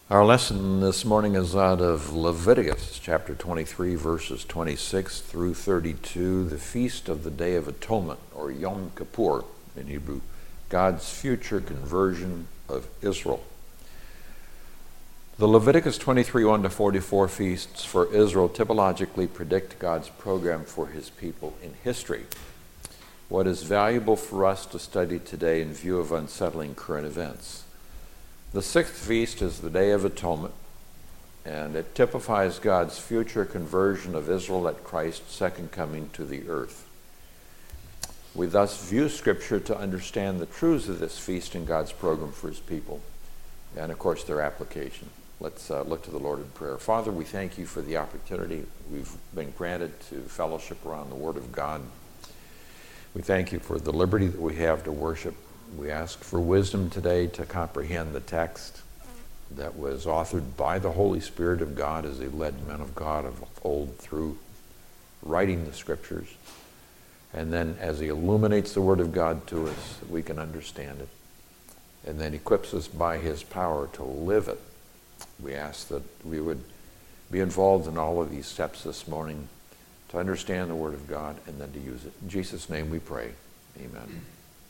Our lesson this morning is out of Leviticus chapter 23, verses 26 through 32, the feast of the Day of Atonement, or Yom Kippur in Hebrew, God's future conversion of Israel. The Leviticus 23, 1-44 feasts for Israel typologically predict God's program for his people in history. What is valuable for us to study today in view of unsettling current events? The sixth feast is the Day of Atonement, and it typifies God's future conversion of Israel at Christ's second coming to the earth. We thus view Scripture to understand the truths of this feast and God's program for his people, and of course their application. Let's look to the Lord in prayer. Father, we thank you for the opportunity we've been granted to fellowship around the Word of God. We thank you for the liberty that we have to worship. We ask for wisdom today to comprehend the text that was authored by the Holy Spirit of God as he led men of God of old through writing the Scriptures. And then as he illuminates the Word of God to us, we can understand it. And then equips us by his power to live it. We ask that we would be involved in all of these steps this morning to understand the Word of God and then to use it. In Jesus' name we pray. Amen.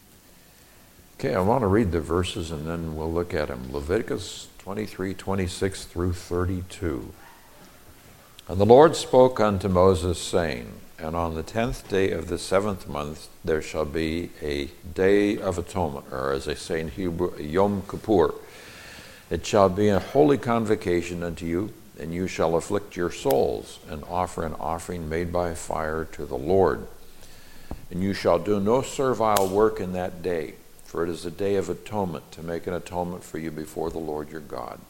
Okay, I want to read the verses and then we'll look at them. Leviticus 23, 26 through 32. And the Lord spoke unto Moses, saying, And on the 10th day of the 7th month there shall be a day of atonement, or as they say in Hebrew, a Yom Kippur. It shall be a holy convocation unto you, and you shall afflict your souls, and offer an offering made by fire to the Lord. And you shall do no servile work in that day, for it is a day of atonement, to make an atonement for you before the Lord your God.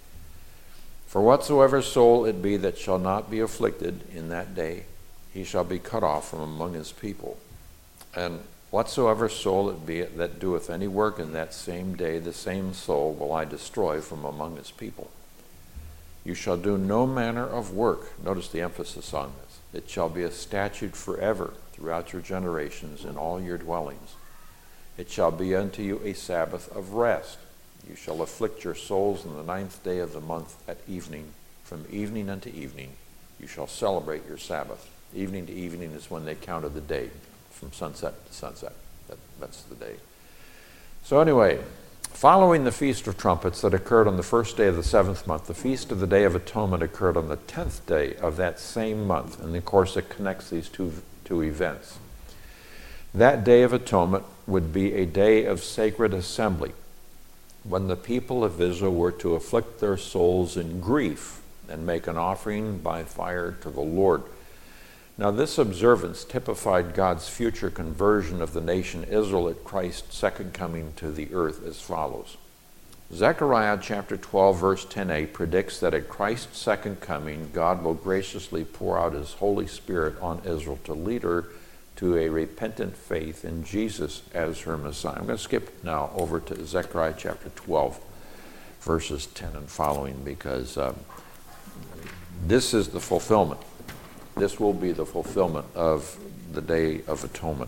For whatsoever soul it be that shall not be afflicted in that day, he shall be cut off from among his people. And whatsoever soul it be that doeth any work in that same day, the same soul will I destroy from among his people. You shall do no manner of work. Notice the emphasis on this. It shall be a statute forever throughout your generations in all your dwellings. It shall be unto you a Sabbath of rest. You shall afflict your souls in the 9th day of the month at evening. From evening unto evening you shall celebrate your Sabbath. Evening to evening is when they counted the day, from sunset to sunset. That's the day. So anyway, following the Feast of Trumpets that occurred on the first day of the 7th month, the Feast of the Day of Atonement occurred on the 10th day of that same month. And of course it connects these two events. That Day of Atonement would be a day of sacred assembly, when the people of Israel were to afflict their souls in grief and make an offering by fire to the Lord. Now this observance typified God's future conversion of the nation Israel at Christ's second coming to the earth as follows. Zechariah chapter 12 verse 10a predicts that at Christ's second coming, God will graciously pour out his Holy Spirit on Israel to lead her to a repentant faith in Jesus as her Messiah. I'm going to skip now over to Zechariah chapter 12, verses 10 and following, because this is the fulfillment. This will be the fulfillment of the Day of Atonement.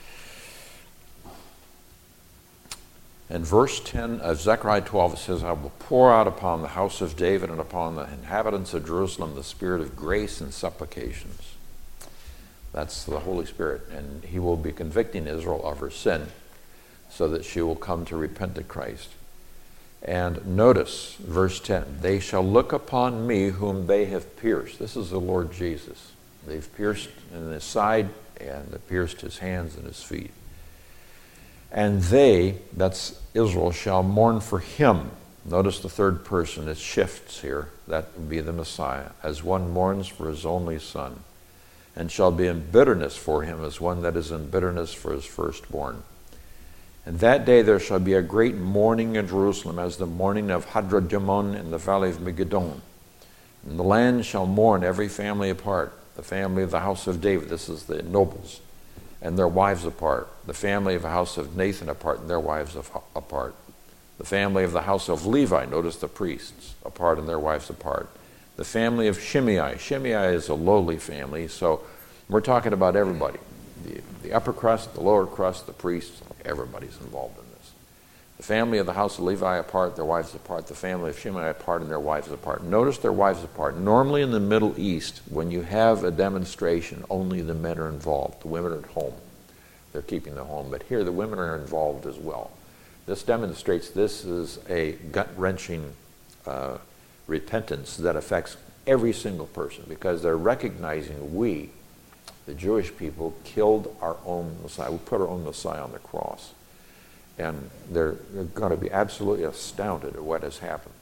In verse 10 of Zechariah 12, it says, I will pour out upon the house of David and upon the inhabitants of Jerusalem the spirit of grace and supplications. That's the Holy Spirit, and he will be convicting Israel of her sin so that she will come to repent to Christ. And notice verse 10, they shall look upon me whom they have pierced. This is the Lord Jesus. They've pierced in his side and they pierced his hands and his feet. And they, that's Israel, shall mourn for him. Notice the third person, it shifts here. That would be the Messiah, as one mourns for his only son, and shall be in bitterness for him as one that is in bitterness for his firstborn. And that day there shall be a great mourning in Jerusalem, as the mourning of Hadradimon in the valley of Megiddon. And the land shall mourn every family apart, the family of the house of David, this is the nobles, and their wives apart, the family of the house of Nathan apart, and their wives apart, the family of the house of Levi, notice the priests, apart and their wives apart, the family of Shimei. Shimei is a lowly family, so we're talking about everybody. The upper crust, the lower crust, the priests, everybody's involved in this. The family of the house of Levi apart, their wives apart. The family of Shimei apart, and their wives apart. Notice their wives apart. Normally in the Middle East, when you have a demonstration, only the men are involved. The women are at home. They're keeping the home. But here the women are involved as well. This demonstrates this is a gut-wrenching repentance that affects every single person, because they're recognizing we, the Jewish people, killed our own Messiah. We put our own Messiah on the cross. And they're going to be absolutely astounded at what has happened.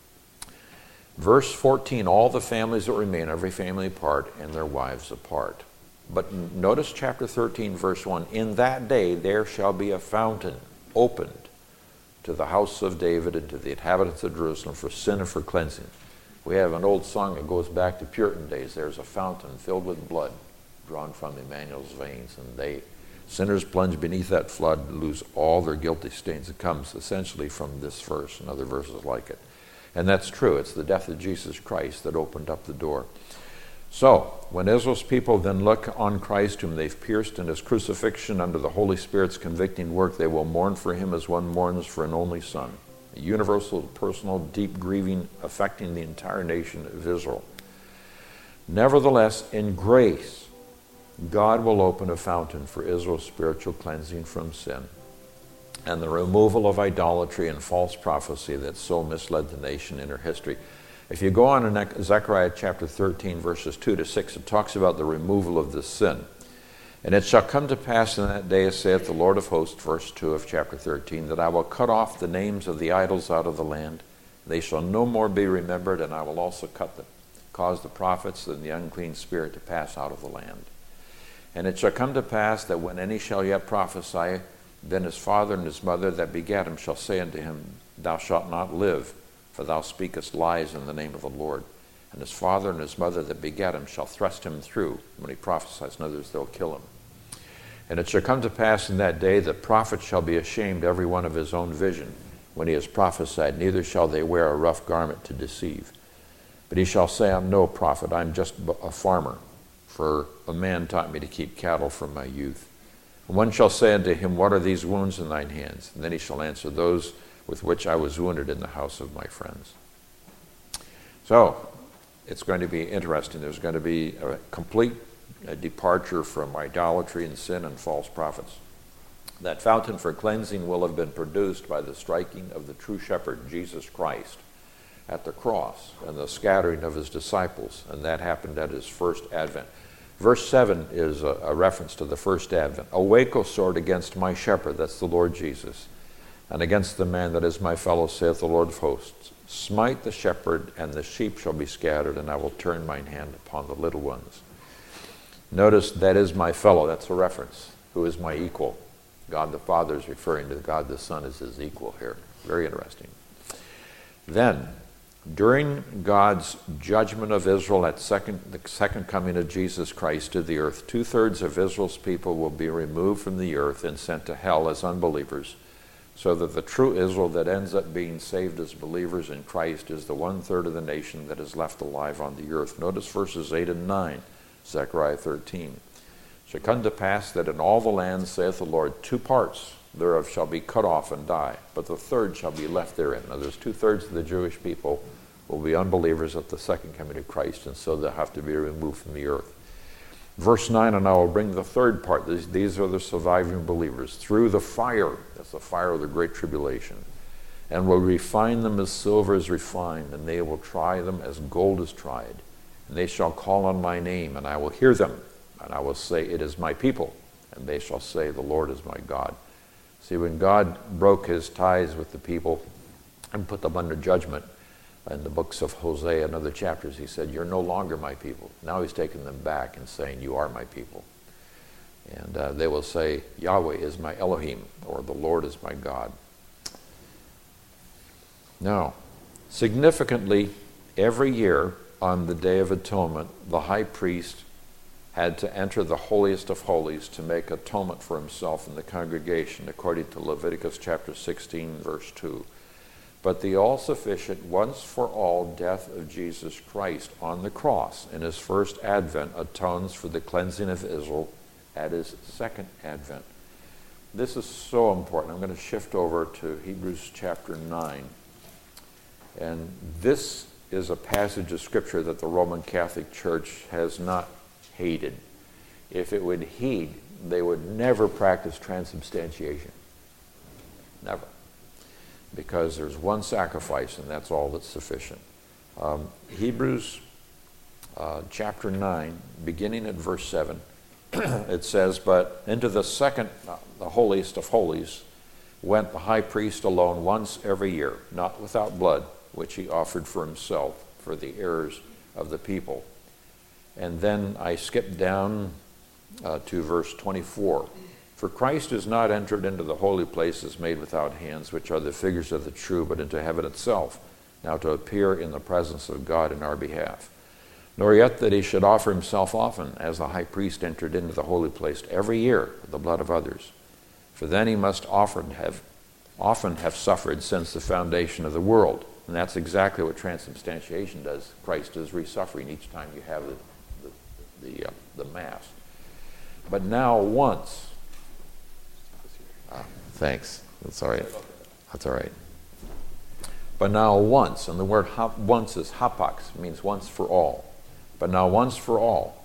Verse 14, all the families that remain, every family apart, and their wives apart. But notice chapter 13, verse 1, in that day there shall be a fountain opened to the house of David and to the inhabitants of Jerusalem for sin and for cleansing. We have an old song that goes back to Puritan days. There's a fountain filled with blood drawn from Emmanuel's veins, and sinners plunge beneath that flood, lose all their guilty stains. It comes essentially from this verse and other verses like it. And that's true. It's the death of Jesus Christ that opened up the door. So, when Israel's people then look on Christ, whom they've pierced in his crucifixion under the Holy Spirit's convicting work, they will mourn for him as one mourns for an only son. A universal, personal, deep grieving affecting the entire nation of Israel. Nevertheless, in grace, God will open a fountain for Israel's spiritual cleansing from sin and the removal of idolatry and false prophecy that so misled the nation in her history. If you go on in Zechariah chapter 13, verses 2 to 6, it talks about the removal of this sin. And it shall come to pass in that day, saith the Lord of hosts, verse 2 of chapter 13, that I will cut off the names of the idols out of the land. They shall no more be remembered, and I will also cause the prophets and the unclean spirit to pass out of the land. And it shall come to pass that when any shall yet prophesy, then his father and his mother that begat him shall say unto him, Thou shalt not live, for thou speakest lies in the name of the Lord. And his father and his mother that begat him shall thrust him through when he prophesies. In others, they'll kill him. And it shall come to pass in that day that prophet shall be ashamed every one of his own vision when he has prophesied, neither shall they wear a rough garment to deceive. But he shall say, I'm no prophet, I'm just a farmer, for a man taught me to keep cattle from my youth. And one shall say unto him, What are these wounds in thine hands? And then he shall answer, Those with which I was wounded in the house of my friends. So, it's going to be interesting. There's going to be a complete departure from idolatry and sin and false prophets. That fountain for cleansing will have been produced by the striking of the true shepherd, Jesus Christ, at the cross and the scattering of his disciples, and that happened at his first advent. Verse 7 is a reference to the first advent. Awake, O sword, against my shepherd, that's the Lord Jesus, and against the man that is my fellow, saith the Lord of hosts. Smite the shepherd, and the sheep shall be scattered, and I will turn mine hand upon the little ones. Notice, that is my fellow, that's a reference. Who is my equal? God the Father is referring to God the Son as his equal here. Very interesting. Then, during God's judgment of Israel at the second coming of Jesus Christ to the earth, 2/3 of Israel's people will be removed from the earth and sent to hell as unbelievers, so that the true Israel that ends up being saved as believers in Christ is the 1/3 of the nation that is left alive on the earth. Notice verses 8 and 9, Zechariah 13. It shall come to pass that in all the land, saith the Lord, 2 parts thereof shall be cut off and die, but the 1/3 shall be left therein. Now there's 2/3 of the Jewish people will be unbelievers at the second coming of Christ, and so they'll have to be removed from the earth. Verse 9, and I will bring the 3rd part, these are the surviving believers, through the fire, that's the fire of the great tribulation, and will refine them as silver is refined, and they will try them as gold is tried. And they shall call on my name, and I will hear them, and I will say, it is my people, and they shall say, the Lord is my God. See, when God broke his ties with the people and put them under judgment, in the books of Hosea and other chapters, he said, you're no longer my people. Now he's taking them back and saying, you are my people. And they will say, Yahweh is my Elohim, or the Lord is my God. Now, significantly, every year on the Day of Atonement, the high priest had to enter the holiest of holies to make atonement for himself and the congregation, according to Leviticus chapter 16, verse 2. But the all-sufficient, once-for-all death of Jesus Christ on the cross in his first advent atones for the cleansing of Israel at his second advent. this is so important. I'm going to shift over to Hebrews chapter 9. And this is a passage of Scripture that the Roman Catholic Church has not hated. If it would heed, they would never practice transubstantiation. Never. Because there's one sacrifice, and that's all that's sufficient. Hebrews chapter 9, beginning at verse 7, it says, "But into the second, the holiest of holies, went the high priest alone once every year, not without blood, which he offered for himself, for the errors of the people." And then I skipped down to verse 24. "For Christ is not entered into the holy places made without hands, which are the figures of the true, but into heaven itself, now to appear in the presence of God in our behalf. Nor yet that he should offer himself often, as the high priest entered into the holy place every year with the blood of others. For then he must often have suffered since the foundation of the world." And that's exactly what transubstantiation does. Christ is re-suffering each time you have the Mass. "But now once..." Thanks. That's all right. That's all right. "But now once," and the word once is hapax, means once for all. "But now once for all,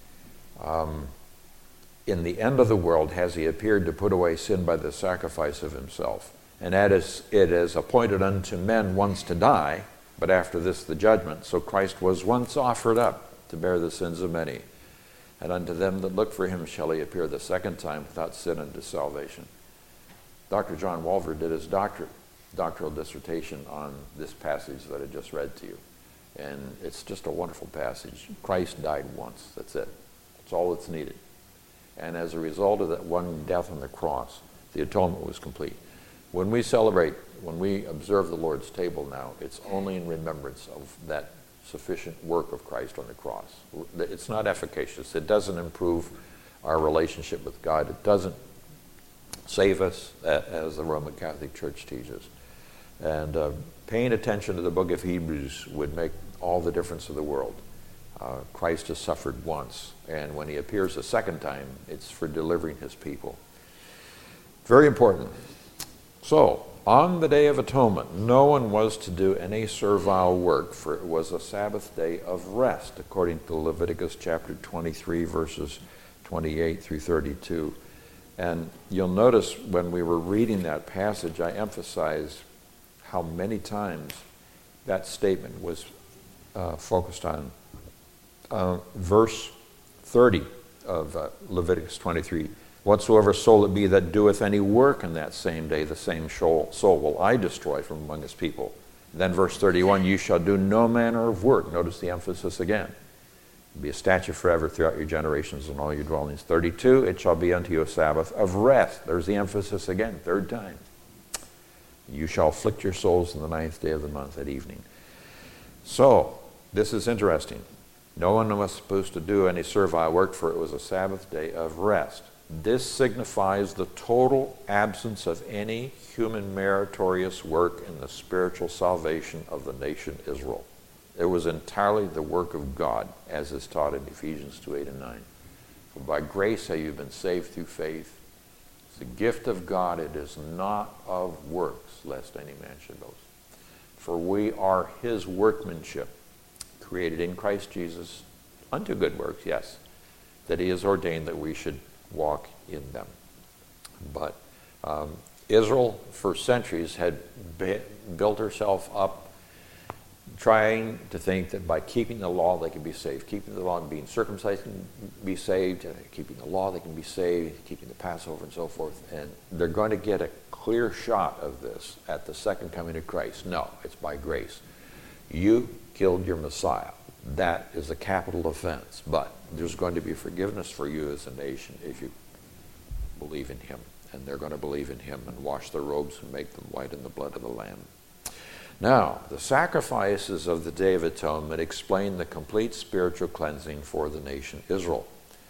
in the end of the world has he appeared to put away sin by the sacrifice of himself. And it is appointed unto men once to die, but after this the judgment. So Christ was once offered up to bear the sins of many. And unto them that look for him shall he appear the second time without sin unto salvation." Dr. John Walvoord did his doctoral dissertation on this passage that I just read to you. And it's just a wonderful passage. Christ died once. That's it. That's all that's needed. And as a result of that one death on the cross, the atonement was complete. When we observe the Lord's table now, it's only in remembrance of that sufficient work of Christ on the cross. It's not efficacious. It doesn't improve our relationship with God. It doesn't save us, as the Roman Catholic Church teaches. And paying attention to the book of Hebrews would make all the difference in the world. Christ has suffered once, and when he appears a second time, it's for delivering his people. Very important. So, on the Day of Atonement, no one was to do any servile work, for it was a Sabbath day of rest, according to Leviticus chapter 23, verses 28 through 32. And you'll notice when we were reading that passage, I emphasized how many times that statement was focused on. Verse 30 of Leviticus 23, "Whatsoever soul it be that doeth any work in that same day, the same soul will I destroy from among his people." And then verse 31, "You shall do no manner of work." Notice the emphasis again. "Be a statute forever throughout your generations and all your dwellings." 32, "It shall be unto you a Sabbath of rest." There's the emphasis again, third time. "You shall afflict your souls in the 9th day of the month at evening." So, this is interesting. No one was supposed to do any servile work, for it was a Sabbath day of rest. This signifies the total absence of any human meritorious work in the spiritual salvation of the nation Israel. It was entirely the work of God, as is taught in Ephesians 2:8 and 9. "For by grace have you been saved through faith. It's the gift of God, it is not of works, lest any man should boast. For we are his workmanship, created in Christ Jesus unto good works," yes, "that he has ordained that we should walk in them." But Israel, for centuries, had built herself up trying to think that by keeping the law they could be saved. Keeping the law and being circumcised can be saved. Keeping the law they can be saved. Keeping the Passover and so forth. And they're going to get a clear shot of this at the second coming of Christ. No, it's by grace. You killed your Messiah. That is a capital offense. But there's going to be forgiveness for you as a nation if you believe in him. And they're going to believe in him and wash their robes and make them white in the blood of the Lamb. Now, the sacrifices of the Day of Atonement explain the complete spiritual cleansing for the nation Israel.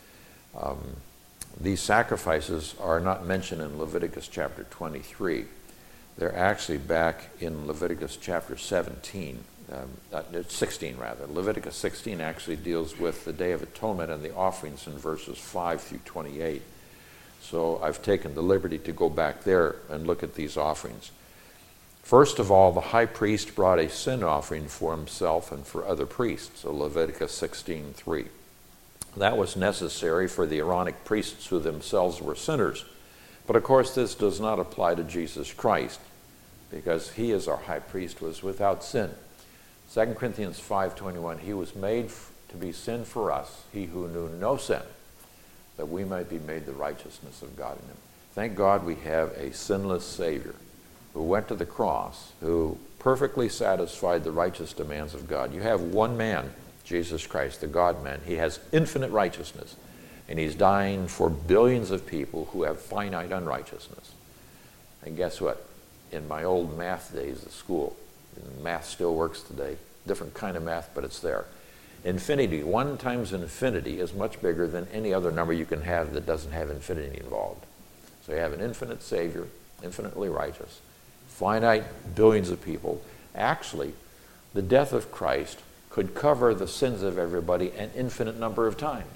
These sacrifices are not mentioned in Leviticus chapter 23. They're actually back in Leviticus chapter 16 rather. Leviticus 16 actually deals with the Day of Atonement and the offerings in verses 5 through 28. So I've taken the liberty to go back there and look at these offerings. First of all, the high priest brought a sin offering for himself and for other priests, so Leviticus 16:3. That was necessary for the Aaronic priests who themselves were sinners. But of course, this does not apply to Jesus Christ, because he, as our high priest, was without sin. 2 Corinthians 5:21, he was made to be sin for us, he who knew no sin, that we might be made the righteousness of God in him. Thank God we have a sinless Savior who went to the cross, who perfectly satisfied the righteous demands of God. You have one man, Jesus Christ, the God-man. He has infinite righteousness, and he's dying for billions of people who have finite unrighteousness. And guess what? In my old math days at school, math still works today, different kind of math, but it's there. Infinity, 1 times infinity, is much bigger than any other number you can have that doesn't have infinity involved. So you have an infinite Savior, infinitely righteous, finite billions of people. Actually, the death of Christ could cover the sins of everybody an infinite number of times.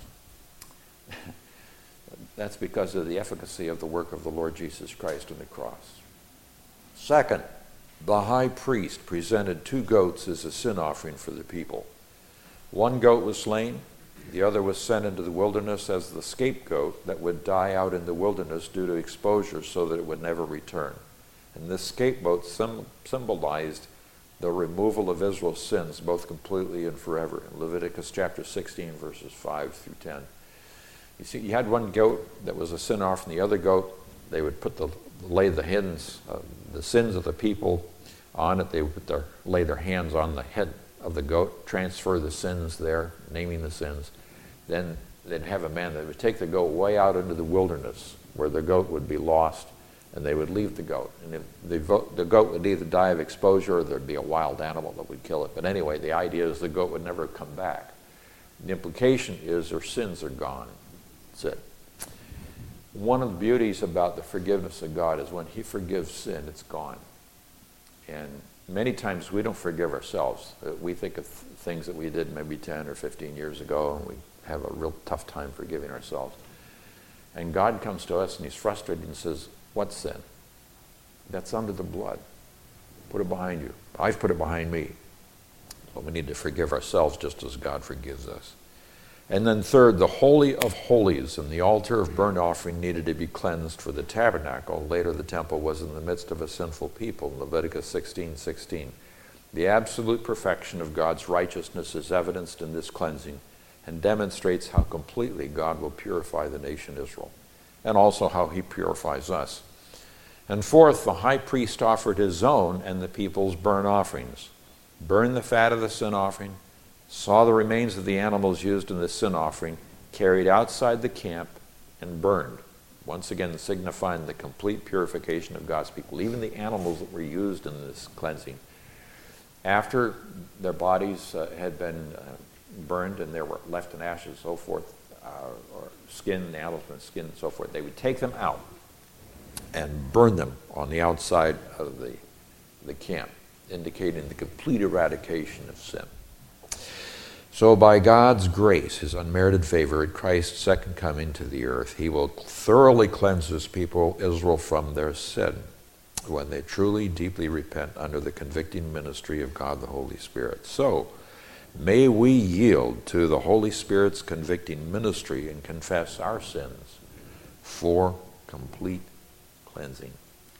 That's because of the efficacy of the work of the Lord Jesus Christ on the cross. Second, the high priest presented 2 goats as a sin offering for the people. 1 goat was slain, the other was sent into the wilderness as the scapegoat that would die out in the wilderness due to exposure so that it would never return. And this scapegoat symbolized the removal of Israel's sins, both completely and forever. In Leviticus chapter 16, verses 5 through 10. You see, you had 1 goat that was a sin offering, the other goat, they would lay the sins of the people on it. They would lay their hands on the head of the goat, transfer the sins there, naming the sins. Then they'd have a man that would take the goat way out into the wilderness where the goat would be lost, and they would leave the goat. And if the goat would either die of exposure or there'd be a wild animal that would kill it. But anyway, the idea is the goat would never come back. The implication is their sins are gone. That's it. One of the beauties about the forgiveness of God is when he forgives sin, it's gone. And many times we don't forgive ourselves. We think of things that we did maybe 10 or 15 years ago, and we have a real tough time forgiving ourselves. And God comes to us and he's frustrated and says, what sin? That's under the blood. Put it behind you. I've put it behind me. But we need to forgive ourselves just as God forgives us. And then third, the Holy of Holies and the altar of burnt offering needed to be cleansed for the tabernacle. Later the temple was in the midst of a sinful people, Leviticus 16:16. The absolute perfection of God's righteousness is evidenced in this cleansing and demonstrates how completely God will purify the nation Israel, and also how he purifies us. And fourth, the high priest offered his own and the people's burnt offerings, burned the fat of the sin offering, saw the remains of the animals used in the sin offering, carried outside the camp, and burned, once again signifying the complete purification of God's people. Even the animals that were used in this cleansing, after their bodies had been burned and they were left in ashes, so forth, or skin, the animals been skinned and so forth, they would take them out and burn them on the outside of the camp, indicating the complete eradication of sin. So by God's grace, his unmerited favor at Christ's second coming to the earth, he will thoroughly cleanse his people, Israel, from their sin when they truly, deeply repent under the convicting ministry of God the Holy Spirit. So may we yield to the Holy Spirit's convicting ministry and confess our sins for complete cleansing.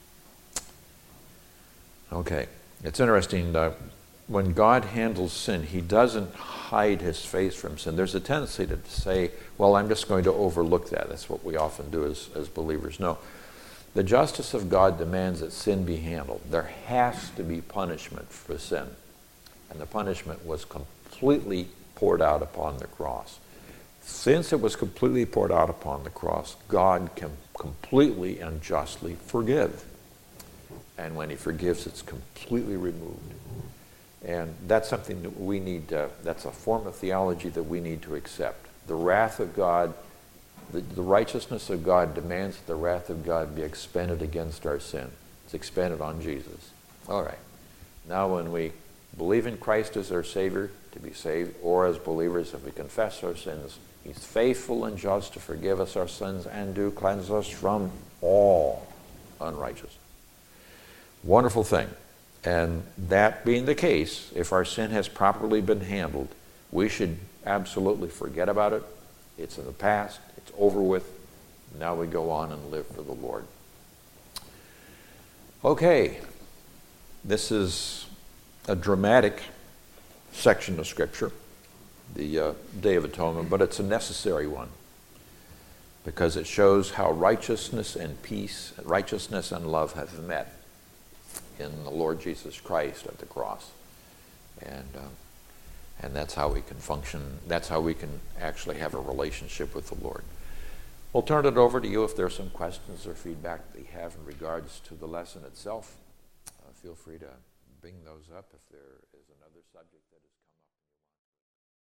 Okay, it's interesting. When God handles sin, he doesn't hide his face from sin. There's a tendency to say, well, I'm just going to overlook that. That's what we often do as believers. No. The justice of God demands that sin be handled. There has to be punishment for sin. And the punishment was completely poured out upon the cross. Since it was completely poured out upon the cross, God can completely and justly forgive. And when he forgives, it's completely removed. And that's something that we need, that's a form of theology that we need to accept. The wrath of God, the righteousness of God demands that the wrath of God be expended against our sin. It's expended on Jesus. All right. Now when we believe in Christ as our Savior to be saved, or as believers, if we confess our sins, He's faithful and just to forgive us our sins and to cleanse us from all unrighteousness. Wonderful thing. And that being the case, if our sin has properly been handled, we should absolutely forget about it. It's in the past. It's over with. Now we go on and live for the Lord. Okay. This is a dramatic section of Scripture, the Day of Atonement, but it's a necessary one because it shows how righteousness and peace, righteousness and love have met in the Lord Jesus Christ at the cross. And that's how we can function. That's how we can actually have a relationship with the Lord. We'll turn it over to you if there are some questions or feedback that you have in regards to the lesson itself. Feel free to bring those up if there is another subject that is